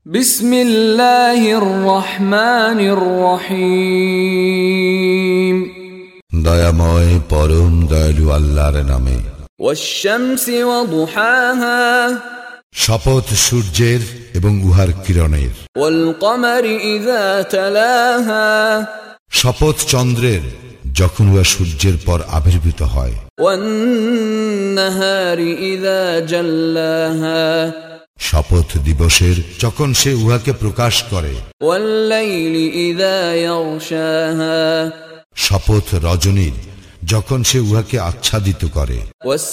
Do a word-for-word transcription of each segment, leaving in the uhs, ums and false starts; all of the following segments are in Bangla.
বিসমিল্লাহির রহমানির রহিম। দয়াময় পরম দয়ালু আল্লাহর নামে। ওয়াশ-শামসি ওয়া দুহাহা, শপথ সূর্যের এবং উহার কিরণের। ওয়াল কমারি ইযা তালাহা, শপথ চন্দ্রের যখন উহা সূর্যের পর আবির্ভূত হয়। ওয়ান নাহারি ইযা জাল্লাহা, শপথ দিবসের যখন সে উহাকে প্রকাশ করে। ওয়াল লাইলি ইযা ইয়াগশাহা, শপথ রজনীর যখন সে উহাকে আচ্ছাদিত করে। ওয়াস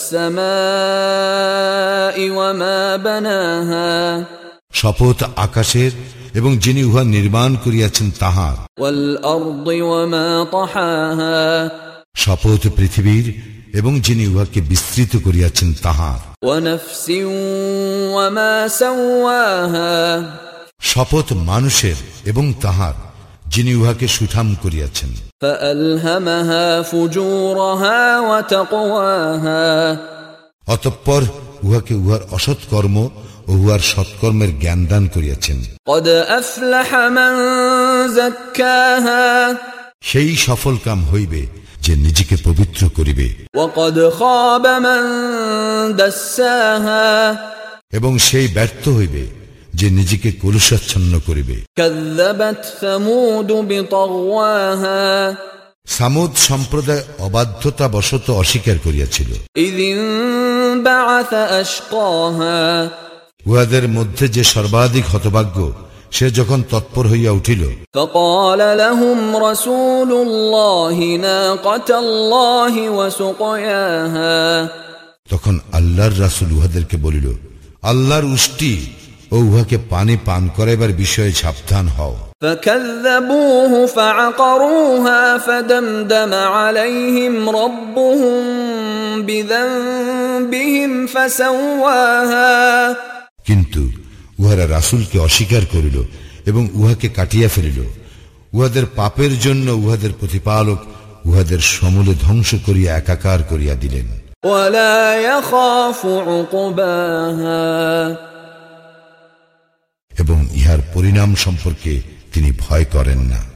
সামাই ওয়া মা বানাহা, শপথ আকাশের এবং যিনি উহা নির্মাণ করিয়াছেন তাহার। ওয়াল আরদি ওয়া মা তাহাহা, শপথ পৃথিবীর এবং যিনি উহাকে বিস্তৃত করিয়াছেন তাহার। ওয়া নাফসিন ওয়া মা সাওয়াহা, শপথ মানুষের এবং তাহার যিনি উহাকে সুঠাম করিয়াছেন। ফাআলহামাহা ফুজুরাহা ওয়া তাকওয়াহা, অতঃপর উহাকে উহার অসৎকর্ম ও উহার সৎকর্মের জ্ঞান দান করিয়াছেন। ক্বাদ আফলাহা মান যাক্কাহা, সেই সফল কাম হইবে যে নিজেকে পবিত্র করিবে। ওয়া ক্বাদ খাবা মান দাসসাহা, এবং সেই ব্যর্থ হইবে যে নিজেকে কলুষাচ্ছন্ন করিবে। কাযযাবাত সামুদ বিতাগওয়াহা, সামুদ সম্প্রদায় অবাধ্যতা বশত অস্বীকার করিয়াছিল। ইযিন বা'আসা আশকাহা, উহাদের মধ্যে যে সর্বাধিক হতভাগ্য সে যখন তৎপর হইয়া উঠিল। ফাকালা লাহুম রাসূলুল্লাহি নাকাতাল্লাহি ওয়া সুকয়াহা, তখন আল্লাহর রাসূল উহাদেরকে বলিল, আল্লাহর উষ্টি ও উহাকে পানি পান করাইবার বিষয়ে সাবধান হও। فكذبوه فعقروها فدمدم عليهم ربهم بذنبهم فسواها, কিন্তু উহারা রাসূলকে অস্বীকার করিল এবং উহাকে কাটিয়া ফেলিল। উহাদের পাপের জন্য উহাদের প্রতিপালক উহাদের সমূলে ধ্বংস করিয়া একাকার করিয়া দিলেন। ولا يخاف عقباها, এবং ইহার পরিণাম সম্পর্কে তিনি ভয় করেন না।